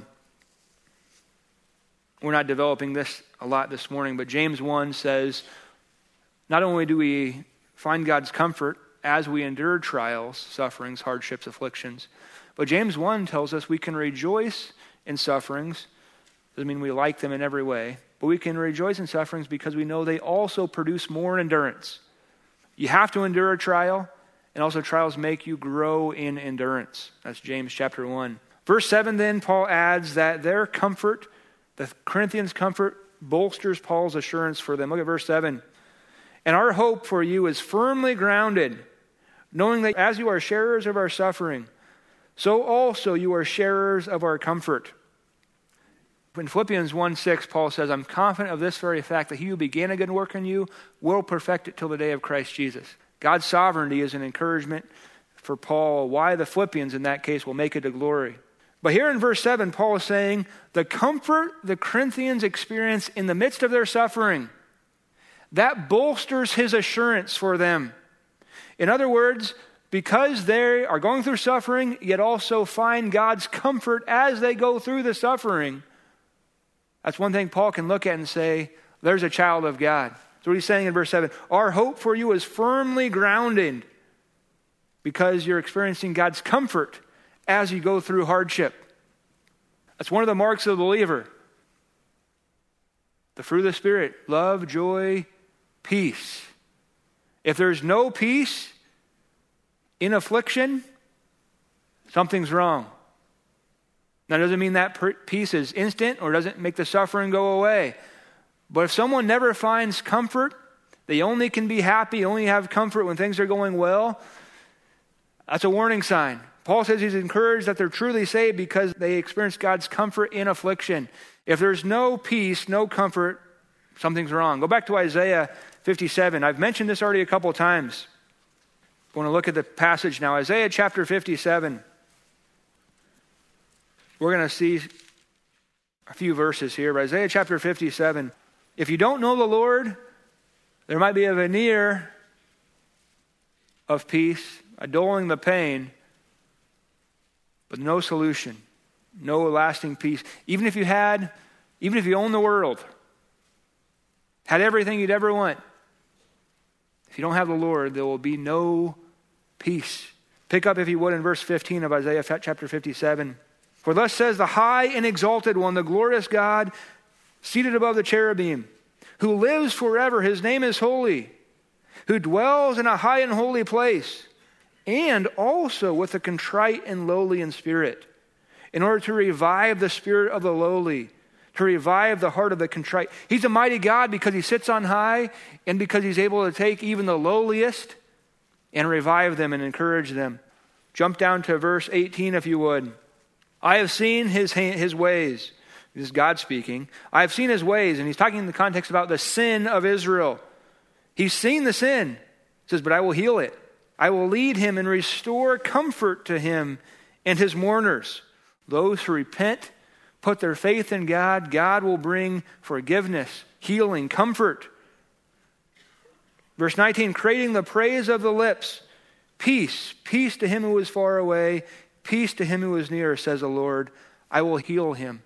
We're not developing this a lot this morning, but James 1 says, not only do we find God's comfort as we endure trials, sufferings, hardships, afflictions, but James 1 tells us we can rejoice in sufferings. Doesn't mean we like them in every way, but we can rejoice in sufferings because we know they also produce more endurance. You have to endure a trial, and also trials make you grow in endurance. That's James chapter 1. Verse 7 then, Paul adds that their comfort, the Corinthians' comfort, bolsters Paul's assurance for them. Look at verse 7. And our hope for you is firmly grounded, knowing that as you are sharers of our suffering, so also you are sharers of our comfort. In Philippians 1:6, Paul says, I'm confident of this very fact, that he who began a good work in you will perfect it till the day of Christ Jesus. God's sovereignty is an encouragement for Paul, why the Philippians in that case will make it to glory. But here in verse 7, Paul is saying, the comfort the Corinthians experience in the midst of their suffering, that bolsters his assurance for them. In other words, because they are going through suffering, yet also find God's comfort as they go through the suffering, that's one thing Paul can look at and say, there's a child of God. That's what he's saying in verse 7. Our hope for you is firmly grounded because you're experiencing God's comfort as you go through hardship. That's one of the marks of the believer. The fruit of the Spirit, love, joy, peace. If there's no peace in affliction, something's wrong. Now, it doesn't mean that peace is instant or doesn't make the suffering go away. But if someone never finds comfort, they only can be happy, only have comfort when things are going well, that's a warning sign. Paul says he's encouraged that they're truly saved because they experience God's comfort in affliction. If there's no peace, no comfort, something's wrong. Go back to Isaiah 57. I've mentioned this already a couple of times. I want to look at the passage now. Isaiah chapter 57. We're going to see a few verses here. But Isaiah chapter 57. If you don't know the Lord, there might be a veneer of peace, a dulling the pain, but no solution, no lasting peace. Even if you own the world, had everything you'd ever want, if you don't have the Lord, there will be no peace. Pick up, if you would, in verse 15 of Isaiah chapter 57. For thus says the high and exalted one, the glorious God, seated above the cherubim, who lives forever, his name is holy, who dwells in a high and holy place, and also with the contrite and lowly in spirit, in order to revive the spirit of the lowly, to revive the heart of the contrite. He's a mighty God because he sits on high and because he's able to take even the lowliest and revive them and encourage them. Jump down to verse 18 if you would. I have seen his ways. This is God speaking. I have seen his ways, and he's talking in the context about the sin of Israel. He's seen the sin. He says, but I will heal it. I will lead him and restore comfort to him and his mourners. Those who repent, put their faith in God, God will bring forgiveness, healing, comfort. Verse 19, creating the praise of the lips. Peace, peace to him who is far away, peace to him who is near, says the Lord. I will heal him.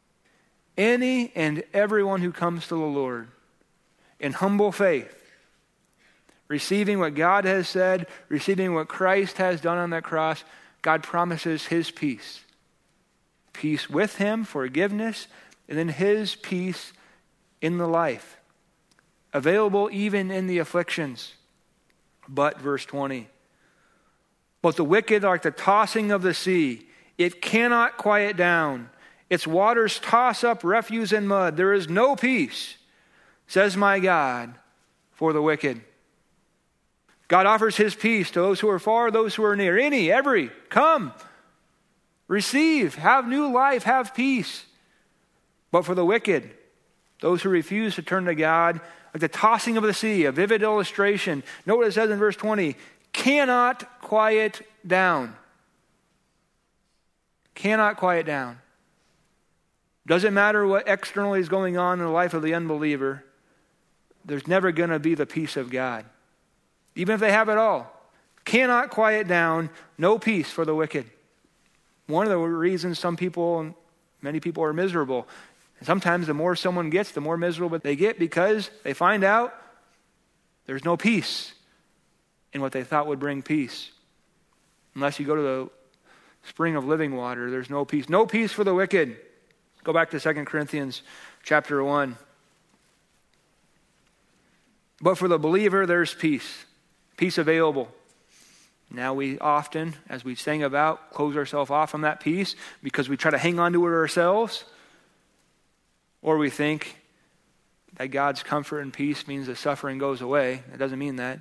Any and everyone who comes to the Lord in humble faith, receiving what God has said, receiving what Christ has done on that cross, God promises his peace. Peace with him, forgiveness, and then his peace in the life. Available even in the afflictions. But, verse 20, but the wicked are like the tossing of the sea. It cannot quiet down. Its waters toss up refuse and mud. There is no peace, says my God, for the wicked. God offers his peace to those who are far, those who are near. Any, every, come, receive, have new life, have peace. But for the wicked, those who refuse to turn to God, like the tossing of the sea, a vivid illustration. Note what it says in verse 20, cannot quiet down. Cannot quiet down. Doesn't matter what externally is going on in the life of the unbeliever, there's never going to be the peace of God. Even if they have it all. Cannot quiet down, no peace for the wicked. One of the reasons many people are miserable. And sometimes the more someone gets, the more miserable they get because they find out there's no peace in what they thought would bring peace. Unless you go to the spring of living water, there's no peace. No peace for the wicked. Go back to 2 Corinthians chapter 1. But for the believer, there's peace. Peace available. Now we often, as we sang about, close ourselves off from that peace because we try to hang on to it ourselves. Or we think that God's comfort and peace means the suffering goes away. It doesn't mean that.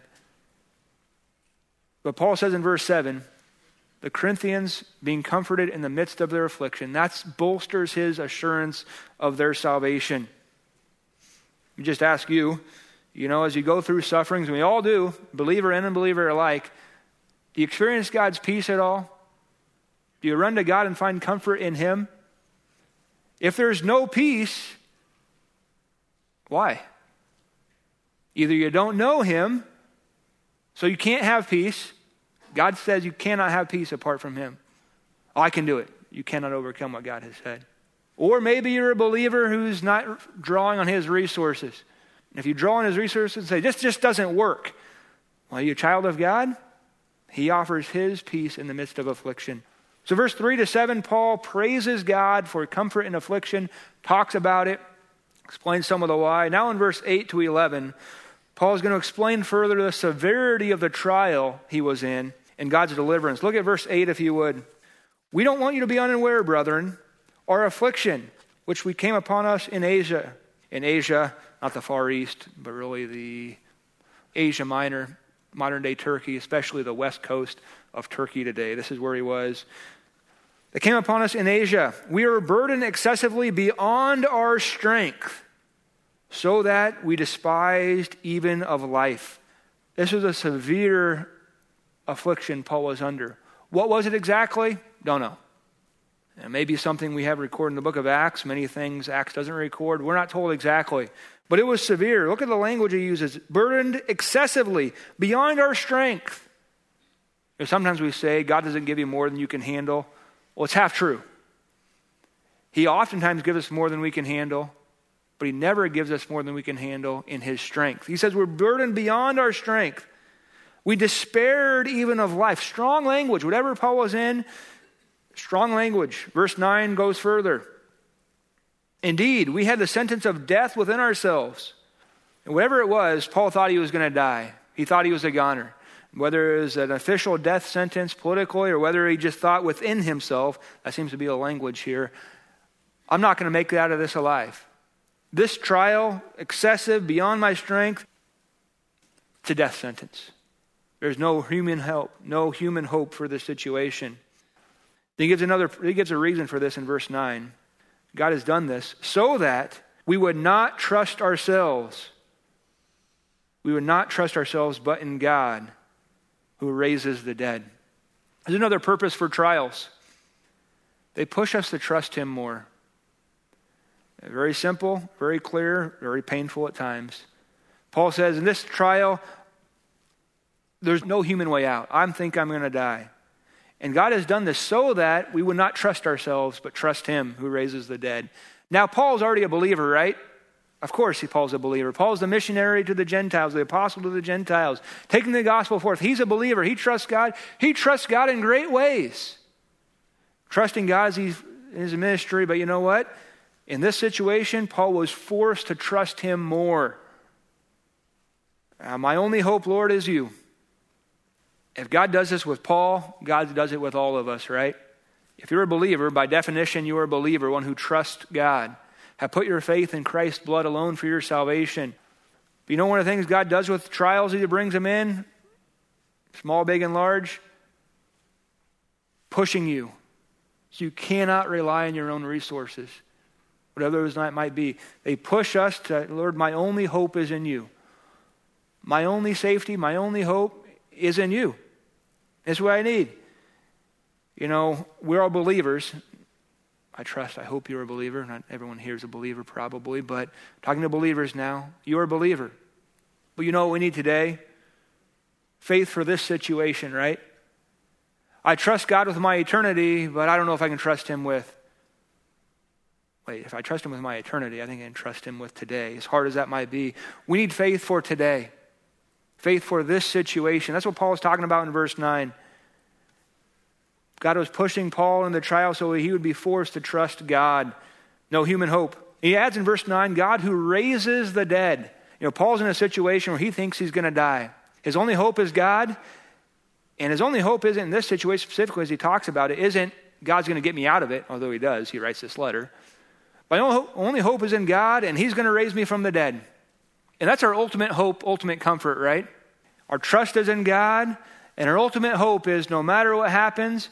But Paul says in verse 7, the Corinthians being comforted in the midst of their affliction, that bolsters his assurance of their salvation. Let me just ask you, as you go through sufferings, and we all do, believer and unbeliever alike, do you experience God's peace at all? Do you run to God and find comfort in him? If there's no peace, why? Either you don't know him, so you can't have peace. God says you cannot have peace apart from him. Oh, I can do it. You cannot overcome what God has said. Or maybe you're a believer who's not drawing on his resources. If you draw on his resources and say, this just doesn't work. Well, are you a child of God? He offers his peace in the midst of affliction. So verse 3-7, Paul praises God for comfort in affliction, talks about it, explains some of the why. Now in verse 8-11, Paul is going to explain further the severity of the trial he was in and God's deliverance. Look at verse 8 if you would. We don't want you to be unaware, brethren, our affliction, which we came upon us in Asia. In Asia, not the Far East, but really the Asia Minor, modern-day Turkey, especially the west coast of Turkey today. This is where he was. They came upon us in Asia. We were burdened excessively beyond our strength, so that we despised even of life. This was a severe affliction Paul was under. What was it exactly? Don't know. It may be something we have recorded in the book of Acts. Many things Acts doesn't record. We're not told exactly. But it was severe. Look at the language he uses. Burdened excessively, beyond our strength. Sometimes we say, God doesn't give you more than you can handle. Well, it's half true. He oftentimes gives us more than we can handle, but he never gives us more than we can handle in his strength. He says we're burdened beyond our strength. We despaired even of life. Strong language. Whatever Paul was in, strong language. Verse 9 goes further. Indeed, we had the sentence of death within ourselves. And whatever it was, Paul thought he was going to die. He thought he was a goner. Whether it was an official death sentence politically or whether he just thought within himself, that seems to be the language here, I'm not going to make it out of this alive. This trial, excessive, beyond my strength, it's a death sentence. There's no human help, no human hope for this situation. He gives a reason for this in verse 9. God has done this so that we would not trust ourselves. We would not trust ourselves, but in God, who raises the dead. There's another purpose for trials. They push us to trust him more. Very simple, very clear, very painful at times. Paul says, in this trial, there's no human way out. I think I'm going to die. And God has done this so that we would not trust ourselves, but trust him who raises the dead. Now, Paul's already a believer, right? Of course, Paul's a believer. Paul's the missionary to the Gentiles, the apostle to the Gentiles, taking the gospel forth. He's a believer. He trusts God. He trusts God in great ways. Trusting God as he's in his ministry. But you know what? In this situation, Paul was forced to trust him more. My only hope, Lord, is you. If God does this with Paul, God does it with all of us, right? If you're a believer, by definition, you are a believer, one who trusts God. Have put your faith in Christ's blood alone for your salvation. But you know one of the things God does with trials, he brings them in, small, big, and large, pushing you. So you cannot rely on your own resources, whatever those might be. They push us to, Lord, my only hope is in you. My only safety, my only hope is in you. It's what I need. We're all believers. I hope you're a believer. Not everyone here is a believer probably, but talking to believers now, you're a believer. But you know what we need today? Faith for this situation, right? I trust God with my eternity, but I don't know if I can trust him with... if I trust him with my eternity, I think I can trust him with today, as hard as that might be. We need faith for today. Faith for this situation. That's what Paul is talking about in verse 9. God was pushing Paul in the trial so he would be forced to trust God. No human hope. He adds in verse 9, God who raises the dead. Paul's in a situation where he thinks he's going to die. His only hope is God. And his only hope isn't in this situation specifically, as he talks about it, isn't God's going to get me out of it, although he does. He writes this letter. My only hope is in God, and he's going to raise me from the dead. And that's our ultimate hope, ultimate comfort, right? Our trust is in God, and our ultimate hope is no matter what happens,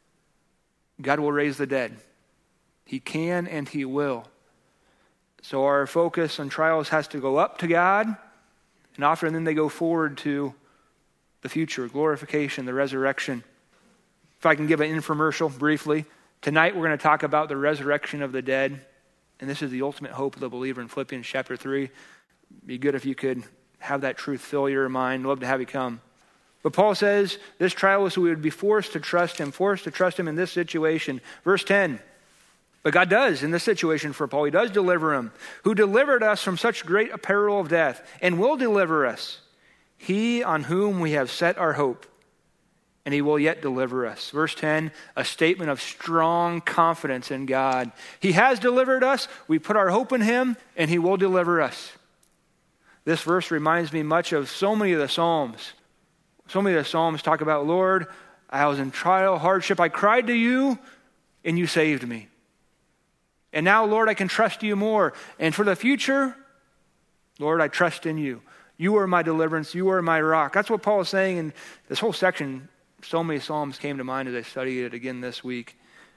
God will raise the dead. He can and he will. So our focus on trials has to go up to God, and often then they go forward to the future, glorification, the resurrection. If I can give an infomercial briefly. Tonight we're going to talk about the resurrection of the dead. And this is the ultimate hope of the believer in Philippians chapter 3. It'd be good if you could have that truth fill your mind. Love to have you come. But Paul says this trial is so we would be forced to trust him in this situation. Verse 10. But God does in this situation for Paul. He does deliver him. Who delivered us from such great a peril of death and will deliver us. He on whom we have set our hope, and he will yet deliver us. Verse 10, a statement of strong confidence in God. He has delivered us, we put our hope in him, and he will deliver us. This verse reminds me much of so many of the Psalms. So many of the Psalms talk about, Lord, I was in trial, hardship, I cried to you, and you saved me. And now, Lord, I can trust you more. And for the future, Lord, I trust in you. You are my deliverance. You are my rock. That's what Paul is saying in this whole section. So many Psalms came to mind as I studied it again this week.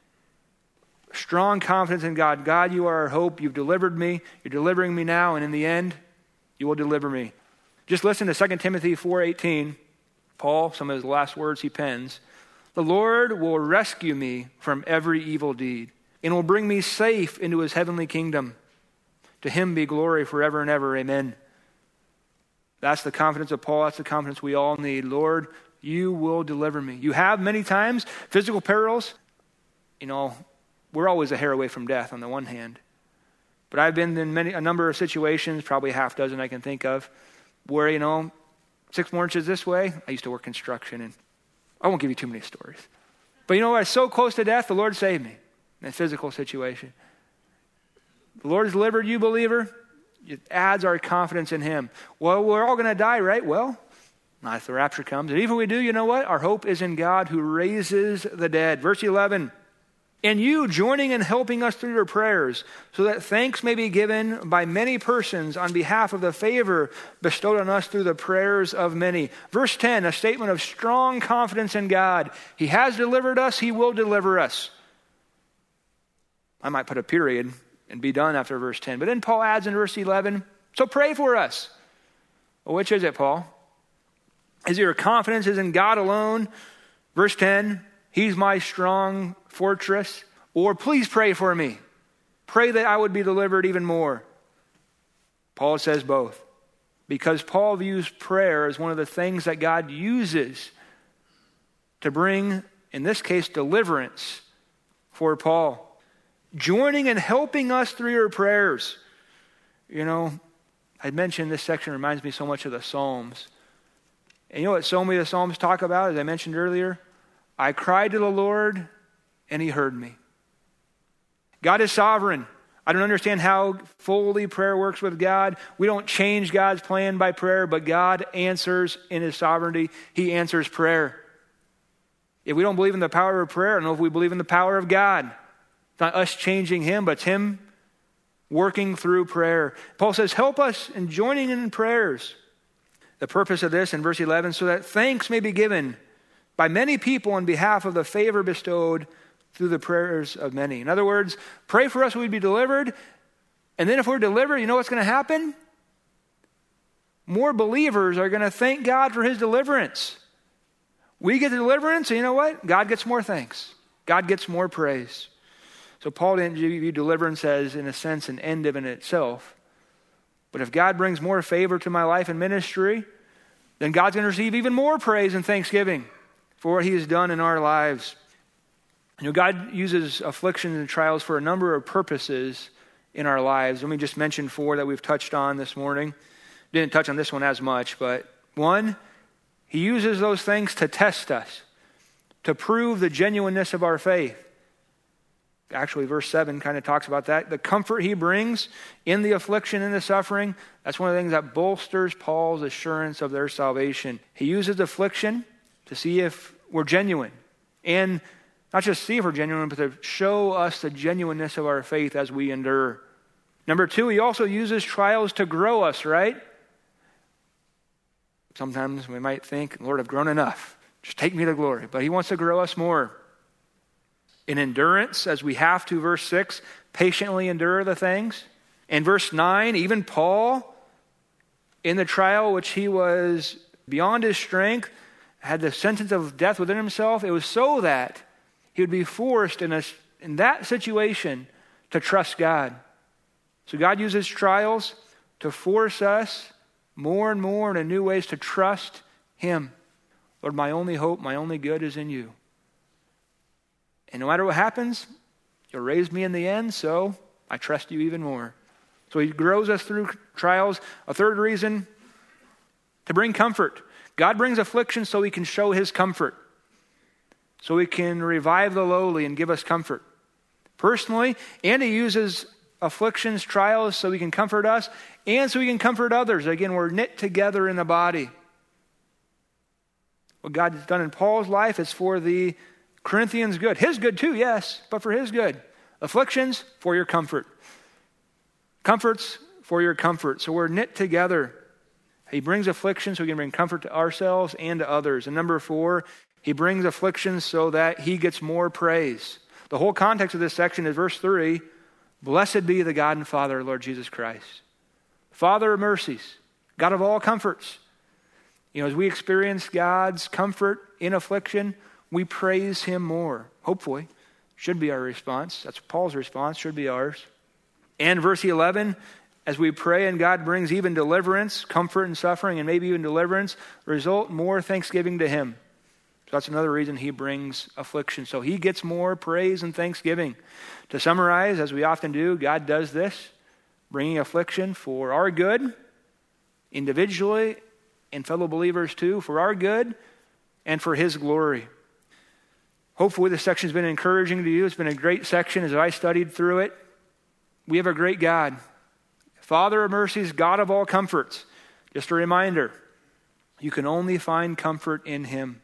Strong confidence in God. God, you are our hope. You've delivered me. You're delivering me now. And in the end, you will deliver me. Just listen to 2 Timothy 4:18. Paul, some of his last words he pens. The Lord will rescue me from every evil deed and will bring me safe into his heavenly kingdom. To him be glory forever and ever. Amen. That's the confidence of Paul. That's the confidence we all need. Lord, you will deliver me. You have many times physical perils. You know, we're always a hair away from death on the one hand. But I've been in a number of situations, probably a half dozen I can think of, where, 6 more inches this way. I used to work construction, and I won't give you too many stories. But I was so close to death, the Lord saved me in a physical situation. The Lord has delivered you, believer. It adds our confidence in him. Well, we're all going to die, right? Well, not if the rapture comes. And even if we do, you know what? Our hope is in God who raises the dead. Verse 11. And you joining and helping us through your prayers, so that thanks may be given by many persons on behalf of the favor bestowed on us through the prayers of many. Verse 10, a statement of strong confidence in God. He has delivered us. He will deliver us. I might put a period and be done after verse 10. But then Paul adds in verse 11, so pray for us. Well, which is it, Paul? Is your confidence is in God alone? Verse 10, he's my strong fortress. Or please pray for me. Pray that I would be delivered even more. Paul says both. Because Paul views prayer as one of the things that God uses to bring, in this case, deliverance for Paul. Joining and helping us through your prayers. I mentioned this section reminds me so much of the Psalms. And you know what so many of the Psalms talk about, as I mentioned earlier? I cried to the Lord, and he heard me. God is sovereign. I don't understand how fully prayer works with God. We don't change God's plan by prayer, but God answers in his sovereignty. He answers prayer. If we don't believe in the power of prayer, I don't know if we believe in the power of God. It's not us changing him, but it's him working through prayer. Paul says, help us in joining in prayers. The purpose of this in verse 11, so that thanks may be given by many people on behalf of the favor bestowed through the prayers of many. In other words, pray for us we'd be delivered. And then if we're delivered, you know what's going to happen? More believers are going to thank God for his deliverance. We get the deliverance, and you know what? God gets more thanks. God gets more praise. So Paul didn't view deliverance as, in a sense, an end in itself. But if God brings more favor to my life and ministry, then God's going to receive even more praise and thanksgiving for what he has done in our lives. God uses afflictions and trials for a number of purposes in our lives. Let me just mention 4 that we've touched on this morning. Didn't touch on this one as much, but 1, he uses those things to test us, to prove the genuineness of our faith. Actually, verse 7 kind of talks about that. The comfort he brings in the affliction and the suffering, that's one of the things that bolsters Paul's assurance of their salvation. He uses affliction to see if we're genuine. And not just see if we're genuine, but to show us the genuineness of our faith as we endure. Number two, he also uses trials to grow us, right? Sometimes we might think, Lord, I've grown enough. Just take me to glory. But he wants to grow us more. In endurance, as we have to, verse 6, patiently endure the things. In verse 9, even Paul, in the trial which he was beyond his strength, had the sentence of death within himself. It was so that he would be forced in that situation to trust God. So God uses trials to force us more and more in new ways to trust him. Lord, my only hope, my only good is in you. And no matter what happens, you'll raise me in the end, so I trust you even more. So he grows us through trials. A third reason, to bring comfort. God brings affliction so he can show his comfort. So he can revive the lowly and give us comfort. Personally, and he uses afflictions, trials, so he can comfort us, and so he can comfort others. Again, we're knit together in the body. What God has done in Paul's life is for the Corinthians' good. His good too, yes, but for his good. Afflictions, for your comfort. Comforts, for your comfort. So we're knit together. He brings affliction so we can bring comfort to ourselves and to others. And number 4, he brings afflictions so that he gets more praise. The whole context of this section is verse 3, blessed be the God and Father of Lord Jesus Christ. Father of mercies, God of all comforts. As we experience God's comfort in affliction, we praise him more. Hopefully, should be our response. That's Paul's response, should be ours. And verse 11, as we pray and God brings even deliverance, comfort and suffering, and maybe even deliverance, result more thanksgiving to him. So that's another reason he brings affliction. So he gets more praise and thanksgiving. To summarize, as we often do, God does this, bringing affliction for our good, individually, and fellow believers too, for our good and for his glory. Hopefully this section has been encouraging to you. It's been a great section as I studied through it. We have a great God. Father of mercies, God of all comforts. Just a reminder, you can only find comfort in him.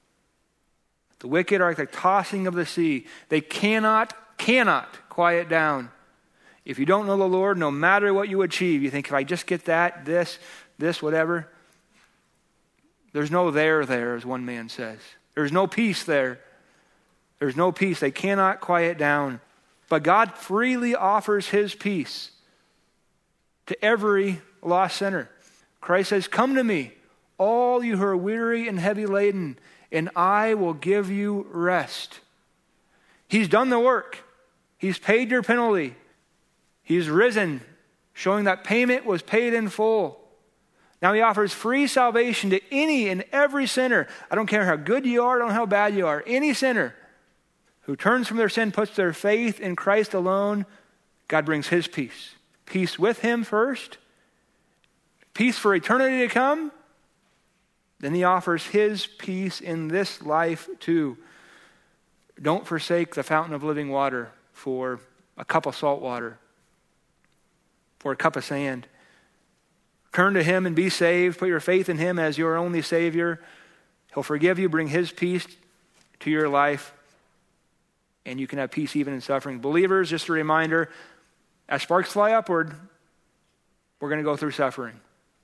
The wicked are like the tossing of the sea. They cannot quiet down. If you don't know the Lord, no matter what you achieve, you think, if I just get that, this, whatever. There's no there, as one man says. There's no peace there. There's no peace. They cannot quiet down. But God freely offers his peace to every lost sinner. Christ says, come to me, all you who are weary and heavy laden, and I will give you rest. He's done the work. He's paid your penalty. He's risen, showing that payment was paid in full. Now he offers free salvation to any and every sinner. I don't care how good you are, I don't know how bad you are. Any sinner who turns from their sin, puts their faith in Christ alone, God brings his peace. Peace with him first. Peace for eternity to come. Then he offers his peace in this life too. Don't forsake the fountain of living water for a cup of salt water, for a cup of sand. Turn to him and be saved. Put your faith in him as your only Savior. He'll forgive you, bring his peace to your life, and you can have peace even in suffering. Believers, just a reminder, as sparks fly upward, we're going to go through suffering.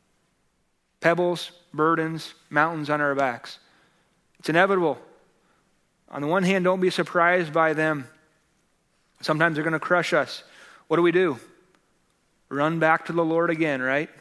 Pebbles, burdens, mountains on our backs. It's inevitable. On the one hand, don't be surprised by them. Sometimes they're going to crush us. What do? Run back to the Lord again, right?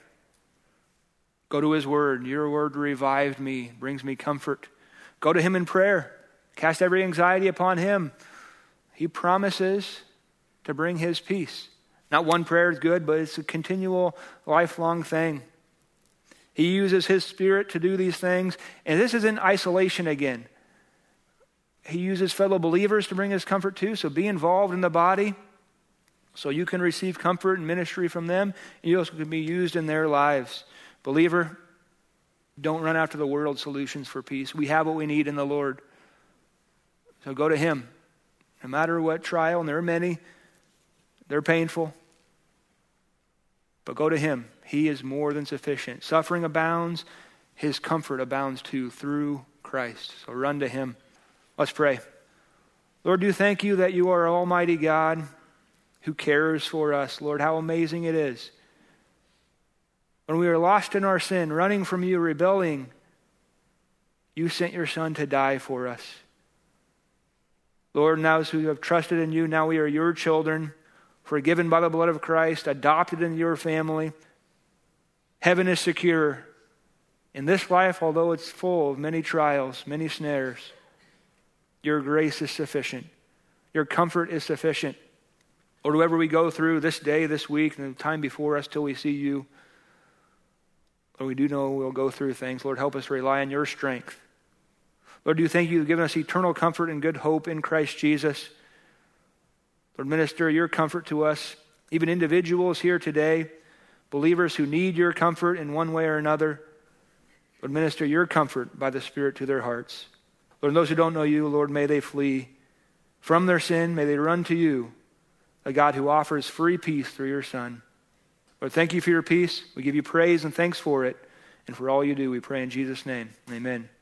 Go to his word. Your word revived me, brings me comfort. Go to him in prayer. Cast every anxiety upon him. He promises to bring his peace. Not one prayer is good, but it's a continual, lifelong thing. He uses his Spirit to do these things. And this is in isolation again. He uses fellow believers to bring his comfort too. So be involved in the body so you can receive comfort and ministry from them. And you also can be used in their lives. Believer, don't run after the world's solutions for peace. We have what we need in the Lord. So go to him. No matter what trial, and there are many, they're painful. But go to him. He is more than sufficient. Suffering abounds, his comfort abounds too through Christ. So run to him. Let's pray. Lord, do thank you that you are Almighty God who cares for us. Lord, how amazing it is. When we were lost in our sin, running from you, rebelling, you sent your Son to die for us. Lord, now as we have trusted in you, now we are your children, forgiven by the blood of Christ, adopted into your family. Heaven is secure. In this life, although it's full of many trials, many snares, your grace is sufficient. Your comfort is sufficient. Lord, whoever we go through this day, this week, and the time before us till we see you, Lord, we do know we'll go through things. Lord, help us to rely on your strength. Lord, do thank you for giving us eternal comfort and good hope in Christ Jesus. Lord, minister your comfort to us, even individuals here today, believers who need your comfort in one way or another. Lord, minister your comfort by the Spirit to their hearts. Lord, those who don't know you, Lord, may they flee from their sin. May they run to you, a God who offers free peace through your Son. Lord, thank you for your peace. We give you praise and thanks for it. And for all you do, we pray in Jesus' name. Amen.